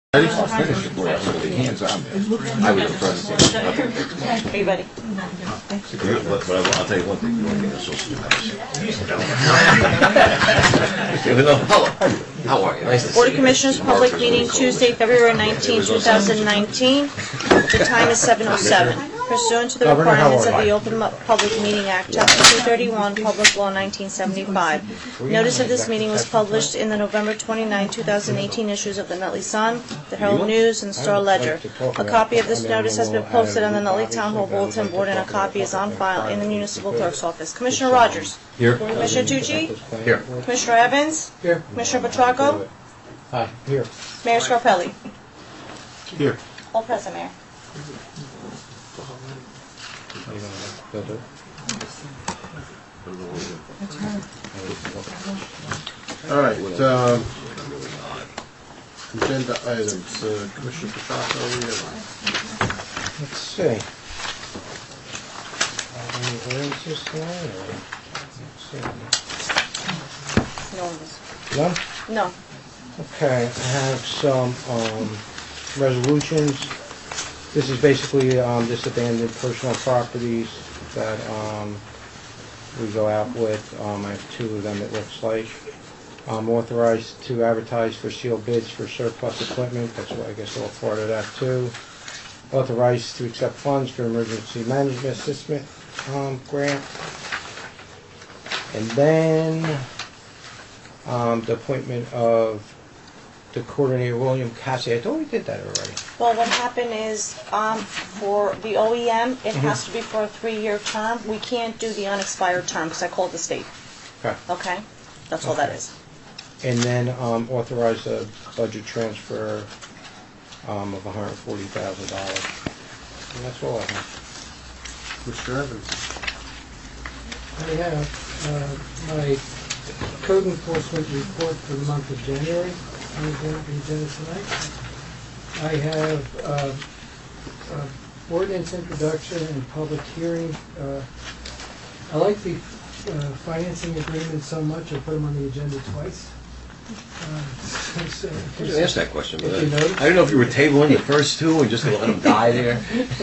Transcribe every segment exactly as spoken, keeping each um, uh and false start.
Ready? I'll finish it for you. I'm going to be hands on there. I was in front of Are you ready? you. But, but I'll tell you one thing. You want to get a social house. Hello. How are you? Nice to see you. Board of Commissioners public meeting Tuesday, February nineteenth, two thousand nineteen. The time is seven oh seven. Pursuant to the requirements of the Open Public Meeting Act, Chapter two thirty-one, Public Law nineteen seventy-five. Notice of this meeting was published in the November twenty-ninth, two thousand eighteen issues of the Nutley Sun, the Herald News, and Star Ledger. A copy of this notice has been posted on the Nutley Town Hall Bulletin Board, and a copy is on file in the Municipal Clerk's office. Commissioner Rogers? Here. Commissioner Tucci? Here. Commissioner Evans? Here. Commissioner Petracco? Hi. Here. Mayor Scarpelli? Here. All present, Mayor. All right, um, agenda items, uh, Commissioner Petracco, we have. Let's see. Are there any variances tonight, or? No one is. Let's see. None? No. Okay, I have some, um, resolutions. This is basically, um, just abandoned personal properties that, um, we go out with. Um, I have two of them, it looks like. Um, authorized to advertise for sealed bids for surplus equipment, that's what I guess all part of that too. Authorized to accept funds for emergency management assessment, um, grant. And then, um, the appointment of the coordinator, William Cassidy. I thought we did that already. Well, what happened is, um, for the O E M, it has to be for a three-year term. We can't do the unexpired term, because I called the state. Okay. Okay? That's all that Okay. is. And then, um, authorize a budget transfer, um, of one hundred forty thousand dollars. And that's all I have. Mister Evans. I have uh, my code enforcement report for the month of January on the agenda tonight. I have uh, uh, ordinance introduction and public hearing. Uh, I like the uh, financing agreement so much, I put them on the agenda twice. Uh, so- I didn't ask that question, but If you I notice. I didn't know if you were tabling the first two and just going to let them die there.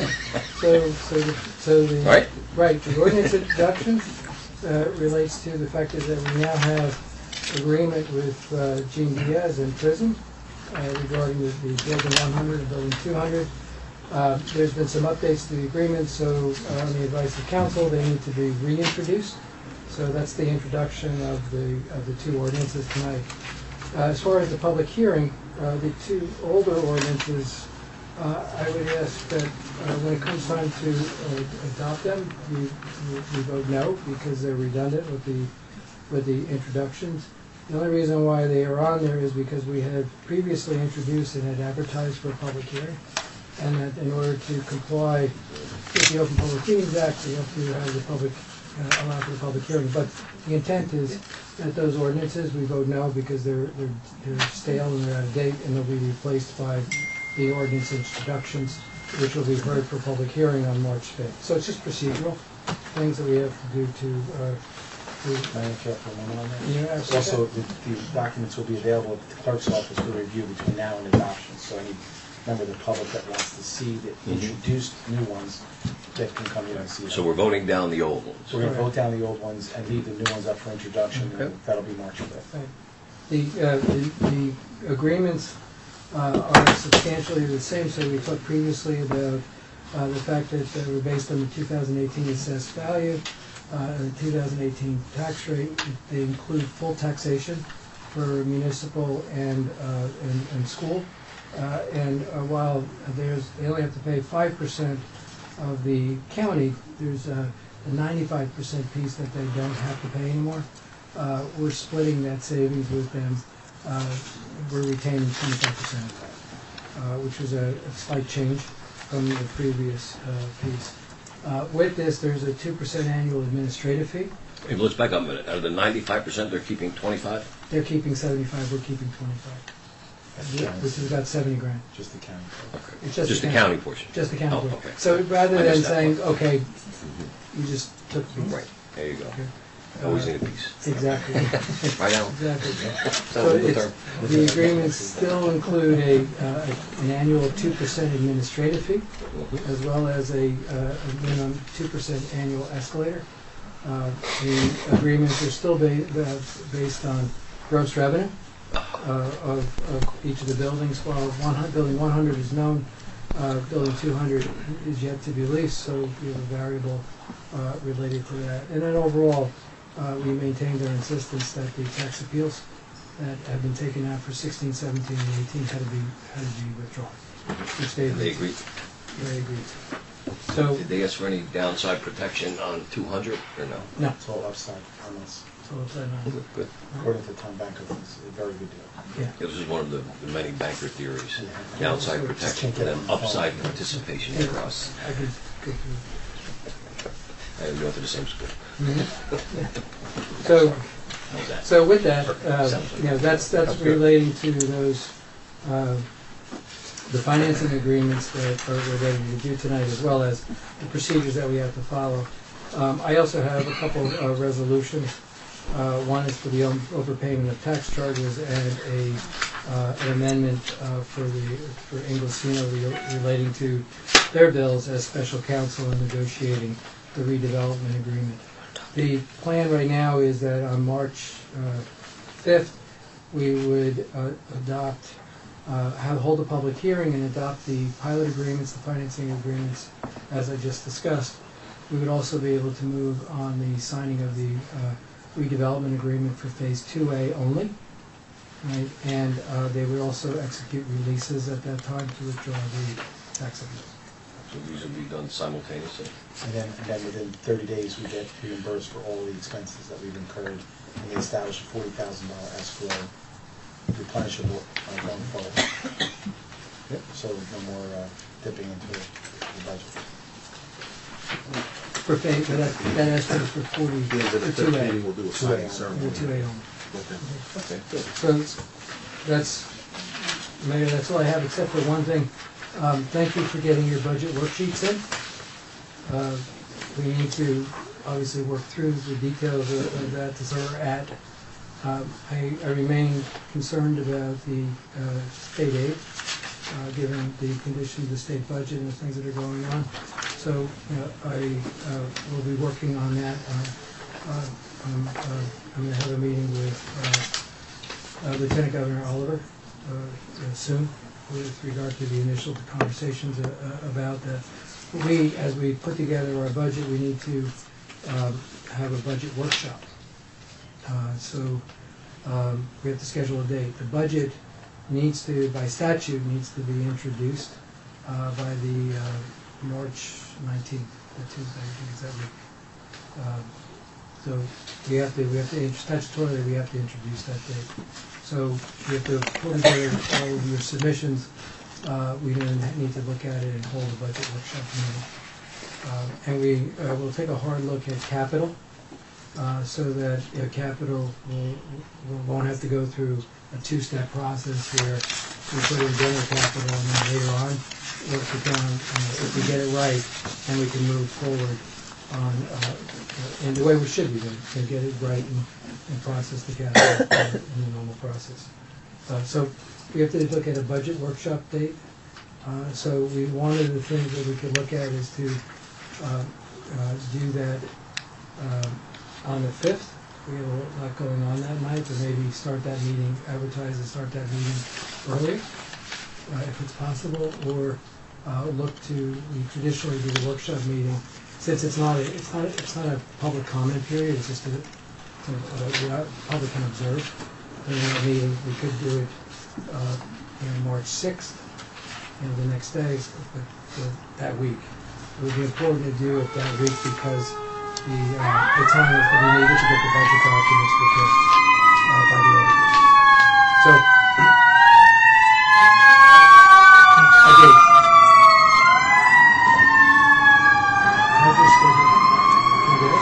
So, so, the- so the. Right? Right, the ordinance introduction uh, relates to the fact is that we now have agreement with uh, Gene Diaz and Prism uh, regarding the the building one hundred and building two hundred. Uh, There's been some updates to the agreement, so uh, on the advice of council, they need to be reintroduced. So that's the introduction of the, of the two ordinances tonight. Uh, As far as the public hearing, uh, the two older ordinances, uh, I would ask that uh, when it comes time to uh, adopt them, we, we we vote no, because they're redundant with the, with the introductions. The only reason why they are on there is because we had previously introduced and had advertised for a public hearing, and that in order to comply with the Open Public Meetings Act, we have to have the public, uh, allow for the public hearing. But the intent is that those ordinances, we vote no, because they're, they're, they're stale and they're out of date, and they'll be replaced by the ordinance introductions, which will be heard for public hearing on March fifth. So it's just procedural things that we have to do to, uh, to, Can I interrupt for a moment on that? Yeah, It's also, the, the documents will be available at the clerk's office for review between now and adoption, so any member of the public that wants to see the introduced new ones, that can come in and see them. So we're voting down the old ones. So we're gonna vote down the old ones and leave the new ones up for introduction, Okay. and that'll be March fifth. Right. The, uh, the, the agreements uh, are substantially the same, so we talked previously about uh, the fact that they were based on the two thousand eighteen assessed value, uh, and the two thousand eighteen tax rate. They include full taxation for municipal and, uh, and, and school. Uh, and uh, while there's, they only have to pay five percent of the county, there's a ninety-five percent piece that they don't have to pay anymore. Uh, we're splitting that savings with them. Uh, we're retaining twenty-five percent of that, uh, which was a, a slight change from the previous uh, piece. Uh, with this, there's a two percent annual administrative fee. Hey, let's back up a minute. Out of the ninety-five percent, they're keeping twenty-five? They're keeping seventy-five, we're keeping twenty-five, which is about seventy grand. Just the county. Okay. It's Just the county portion? Just the county Oh, portion. okay. So rather I than missed that saying, part. okay, you just took the piece. Right, there you go. Okay. Always need a piece. Exactly. Right now. Exactly. So Sounds good it's, term. the agreements still include a, uh, an annual two percent administrative fee, as well as a, uh, a minimum two percent annual escalator. Uh, The agreements are still ba- uh, based on gross revenue uh, of, of each of the buildings, while one hundred, building one hundred is known, uh, building two hundred is yet to be leased, so we have a variable uh, related to that. And then overall, Uh, we maintained our insistence that the tax appeals that have been taken out for sixteen, seventeen, and eighteen had to be, had to be withdrawn. Which they They agreed. agreed. They agreed. So, Did they ask for any downside protection on two hundred or no? no, It's all upside on this. so it's, uh, Good, good. According to Tom Banker, it's a very good deal. yeah. This is one of the the many banker theories. Yeah. Downside Just protection, can't get and then it on the phone. upside participation for us. I could go through. I we went to the same school. So, How's that? so with that, uh, you know, that's, that's relating to those, uh, the financing agreements that are, we're ready to do tonight, as well as the procedures that we have to follow. Um, I also have a couple of resolutions. Uh, One is for the o- overpayment of tax charges, and a, uh, an amendment uh, for the, for Inglesino re- relating to their bills as special counsel in negotiating the redevelopment agreement. The plan right now is that on March uh, fifth, we would uh, adopt, uh, have, hold a public hearing and adopt the pilot agreements, the financing agreements, as I just discussed. We would also be able to move on the signing of the uh, redevelopment agreement for Phase two A only, right? And uh, they would also execute releases at that time to withdraw the tax appeals. So these will be done simultaneously? And then, and then within thirty days, we get reimbursed for all the expenses that we've incurred, and they establish a forty thousand dollar escrow replenishable uh, going forward. Yep. So no more uh, dipping into the budget. For phase, but that, that estimate is for forty, At the end of the for two third A. meeting, we'll do a signing ceremony. For two A only. Okay. Okay, good. So that's, Mayor, that's all I have, except for one thing. Um, Thank you for getting your budget worksheets in. Uh, We need to obviously work through the details of of that to where we're at. Um, I I remain concerned about the uh, state aid, uh, given the condition of the state budget and the things that are going on. So uh, I uh, will be working on that. Uh, uh, I'm uh, I'm going to have a meeting with uh, uh, Lieutenant Governor Oliver uh, uh, soon with regard to the initial conversations uh, uh, about that. We, as we put together our budget, we need to um, have a budget workshop. Uh, So um, we have to schedule a date. The budget needs to, by statute, needs to be introduced uh, by the uh, March nineteenth, the Tuesday, I think is that week. Um, So we have to, we have to, statutorily, we have to introduce that date. So we have to put together all of your submissions. Uh, We then need to look at it and hold a budget workshop meeting. Um, And we uh, will take a hard look at capital, uh, so that you know, capital will, will- won't have to go through a two-step process where we put in general capital and then later on work it down. Uh, If we get it right, then we can move forward on, uh, in the way we should be doing, and get it right and, and process the capital uh, in the normal process. Uh, So we have to look at a budget workshop date. Uh, So we, one of the things that we could look at is to uh, uh, do that um, on the fifth. We have a lot going on that night, or maybe start that meeting, advertise and start that meeting earlier, uh, if it's possible, or uh, look to, we traditionally do the workshop meeting. Since it's not, a it's not, it's not a public comment period, it's just a, so, uh, the public can observe in that meeting. We could do it, uh, you know, March sixth, you know, the next day, but, uh, that week. It would be important to do it that week because the, uh, the time is that we needed to get the budget documents prepared, uh, by the end. So, okay. How's your schedule? You good?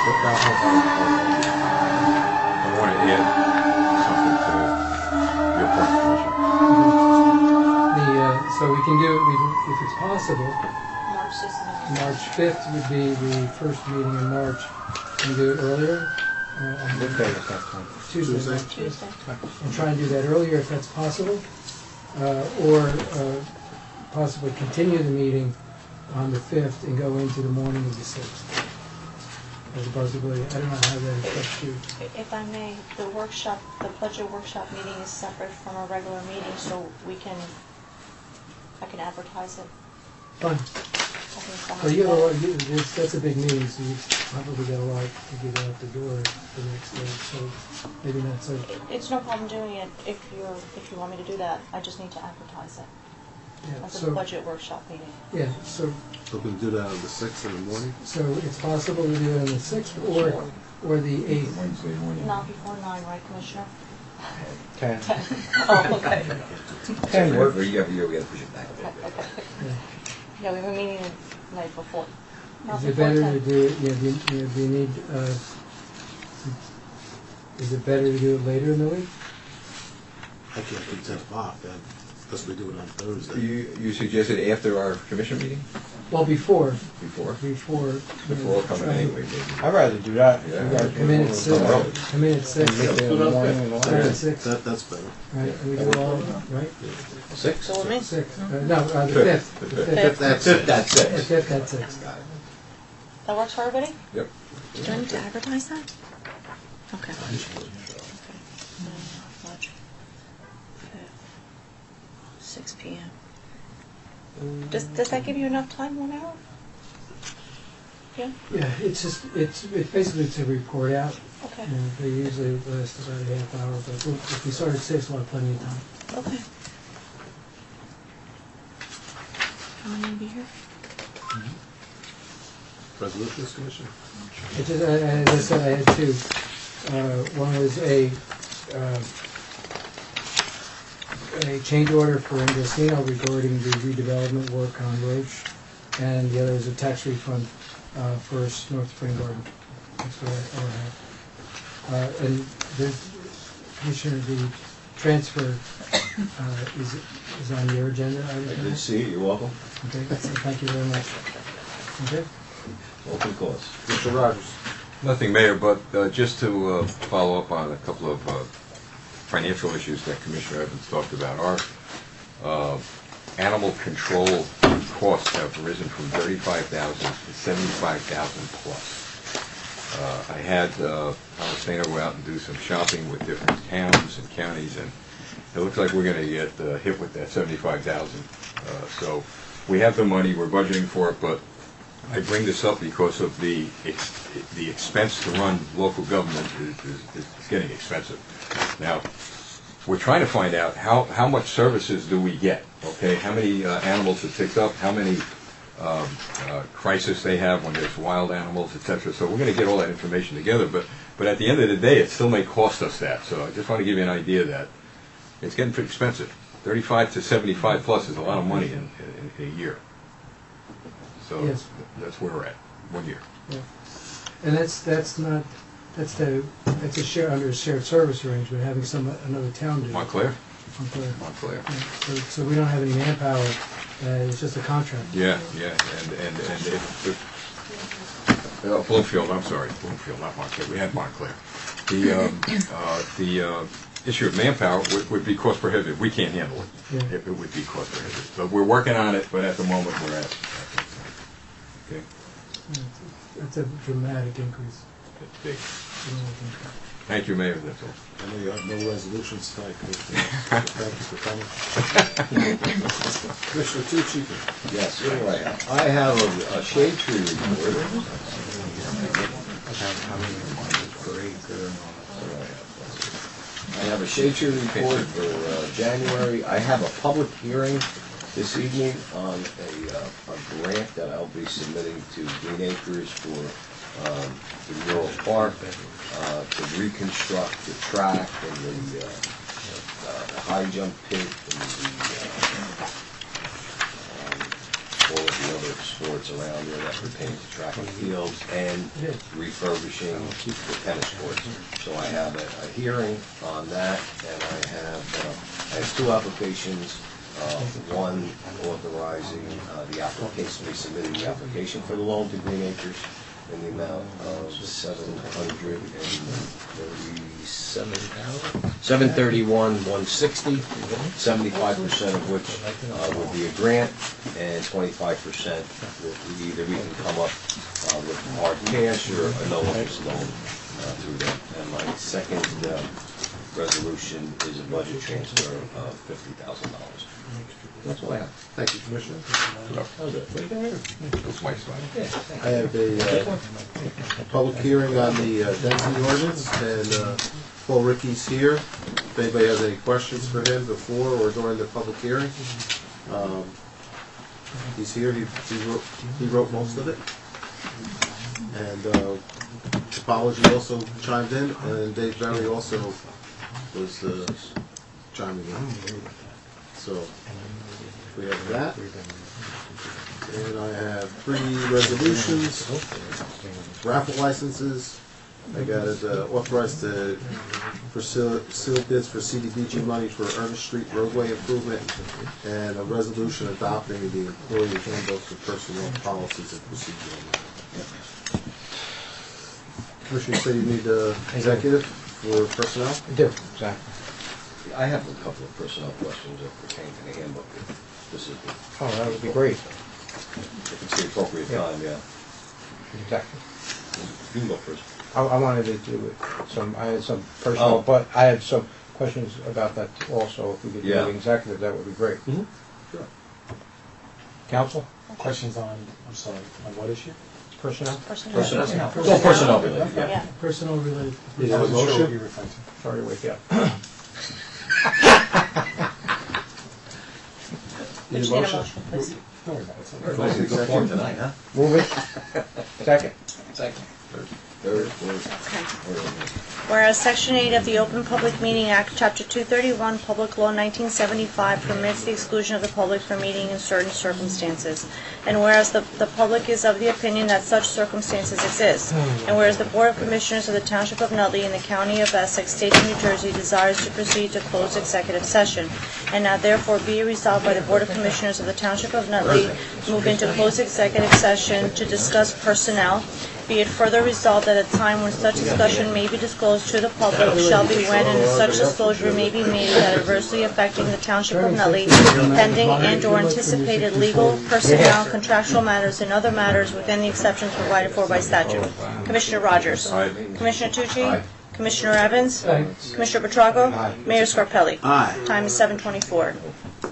I want to add something to your point, Commissioner. The, uh, so we can do it, we, if it's possible, March sixth. March fifth would be the first meeting in March. Can we do it earlier? uh, on What day is that time? Tuesday. Tuesday. next week. Tuesday. And try and do that earlier if that's possible, uh, or uh, possibly continue the meeting on the fifth and go into the morning of the sixth. As a possibility, I don't know how that affects you. If I may, the workshop, the budget workshop meeting is separate from a regular meeting, so we can, I can advertise it. Fine. I think that Well, you know, would be you- this- that's a big meeting, so you probably got a lot to get out the door the next day, so maybe not so, better. It's no problem doing it if you're, if you want me to do that. I just need to advertise it yeah, as a so, budget workshop meeting. yeah, so, So we can do that on the sixth in the morning? so it's possible to do it on the sixth or, or the eighth. Wednesday morning. Not before nine, right, Commissioner? Ten. Oh, okay. Ten works. You have, you have to push it back. Okay. Yeah. Yeah, we were meeting the night before. Not Is it before better to ten. do it, yeah, do you, you know, do you need, uh, is it better to do it later in the week? I can't do ten o'clock then, because we do it on Thursday. You, you suggested after our commission meeting? Well, before, Before? before. you know, Before coming try- anyway, maybe. I'd rather do that. Yeah. You guys Come in at can- six, come in at six, Make it in the morning and all Start at that. six, That, that's better. right, and we do all, right? Six? So with me? Six, uh, no, uh, the fifth, the Fifth. fifth, That's Fifth, that's the six. fifth at six. Got it. That works for everybody? Yep. Do I need to advertise that? Okay. Okay. March fifth, six P M. Does, does that give you enough time, one hour? Yeah, Yeah, it's just, it's, it's basically to report out, okay, and they usually last about a half hour, but we'll- if we start at six, we'll have plenty of time. okay. How many will be here? Resolutions, Commissioner? It just, I- I- as I said, I had two. Uh, One was a, um, a change order for Inglesino regarding the redevelopment work on Roach, and the other is a tax refund uh, for North Spring Garden. That's what I all have. Uh, And the, Commissioner, the transfer uh, is is on your agenda. I I understand? did see it, you're welcome. Okay, so thank you very much. Okay? Open course. Mister Rogers? Nothing, Mayor, but uh, just to uh, follow up on a couple of uh, financial issues that Commissioner Evans talked about. Our uh, animal control costs have risen from thirty-five thousand dollars to seventy-five thousand dollars plus. Uh, I had uh, Alisena go out and do some shopping with different towns and counties, and it looks like we're going to get uh, hit with that seventy-five thousand dollars. Uh, so we have the money, we're budgeting for it, but I bring this up because of the ex the expense to run local government is, is, is getting expensive. Now, we're trying to find out how, how much services do we get, okay? How many uh, animals it picks up, how many um, uh, crises they have when there's wild animals, et cetera. So we're going to get all that information together, but, but at the end of the day, it still may cost us that. So I just want to give you an idea that it's getting pretty expensive. thirty-five to seventy-five plus is a lot of money in, in, in a year. So Yes. that's where we're at, one year. Yeah. And that's, that's not, that's the, that's a share, under a shared service arrangement, having some, another town do it. Montclair? Montclair. Montclair. Yeah, So, so we don't have any manpower, uh, it's just a contract. Yeah, yeah, and, and, and if, if, uh, Bloomfield, I'm sorry, Bloomfield, not Montclair, we had Montclair. The, um, uh, the, uh, issue of manpower would, would be cost prohibitive, we can't handle it. Yeah. It, it would be cost prohibitive, but we're working on it, but at the moment, we're at, okay, It's a dramatic increase. it's big. Dramatic increase. Thank you, Mayor, that's all. I know you have no resolutions tonight, Commissioner. Thank you for coming. Commissioner Tucci? Yes, what do I have? I have a, a shade tree report. I have a shade tree report for uh, January. I have a public hearing this evening on a, uh, a grant that I'll be submitting to Green Acres for um, the Mural Park uh, to reconstruct the track and the, uh, uh, the high jump pit and the uh, um, all of the other sports around there that pertain to track and fields and refurbishing the tennis courts. So I have a, a hearing on that, and I have uh, I have two applications. Uh, one authorizing uh, the application, resubmitting the application for the loan to Green Acres, in the amount of seven hundred and thirty-seven thousand, seven thirty-one, one sixty, seventy-five percent of which uh, would be a grant, and twenty-five percent will be either we can come up uh, with hard cash or a no-interest loan uh, through that. And my second uh, resolution is a budget transfer of fifty thousand dollars. That's all I have. Thank you, Commissioner. That's my slide. I have a uh, public hearing on the uh, density ordinance, and uh, Paul Ricky's here. If anybody has any questions for him before or during the public hearing, um, he's here. He he wrote, he wrote most of it. And uh, Topology also chimed in, and Dave Berry also was uh, chiming in. So we have that. And I have three resolutions, raffle licenses. I got it uh, authorized to pursue seal bids for C D B G money for Ernest Street roadway improvement, and a resolution adopting the employee handbook for personnel policies and procedures. Commissioner, you say you need uh, executive for personnel? I do, exactly. I have a couple of personnel questions that pertain to the handbook. If this is, the- Oh, that would be great. if it's the appropriate Yeah. time, yeah. Exactly. You can go first. I, I wanted to do it, some, I had some personal, Oh. but I had some questions about that also. If we could do Yeah. the executive, that would be great. Mhm. Sure. Council, Questions on, I'm sorry, on what issue? personnel? Personnel. Personnel. Well, personnel related, yeah. Yeah. Personal related. Is there a Wasn't sure what motion? you were referring to. Sorry to wake you up. We Need just a need a motion? motion, please. Don't worry about it. It's okay. Nice to go forward tonight, huh? Move it. Second. Second. Third, fourth. Whereas Section eight of the Open Public Meeting Act, Chapter two thirty-one, Public Law nineteen seventy-five permits the exclusion of the public from meeting in certain circumstances. And whereas the, the public is of the opinion that such circumstances exist. And whereas the Board of Commissioners of the Township of Nutley in the County of Essex, State of New Jersey desires to proceed to closed executive session. And now therefore be resolved by the Board of Commissioners of the Township of Nutley move into closed executive session to discuss personnel. Be it further resolved that a time when such discussion may be disclosed to the public shall be when and such disclosure may be made without adversely affecting the Township of Nutley, pending and/or anticipated legal, personnel, contractual matters, and other matters within the exceptions provided for by statute. Commissioner Rogers. Aye. Commissioner Tucci. Aye. Commissioner Evans. Aye. Commissioner Petracco. Mayor Scarpelli. Aye. Time is seven twenty-four.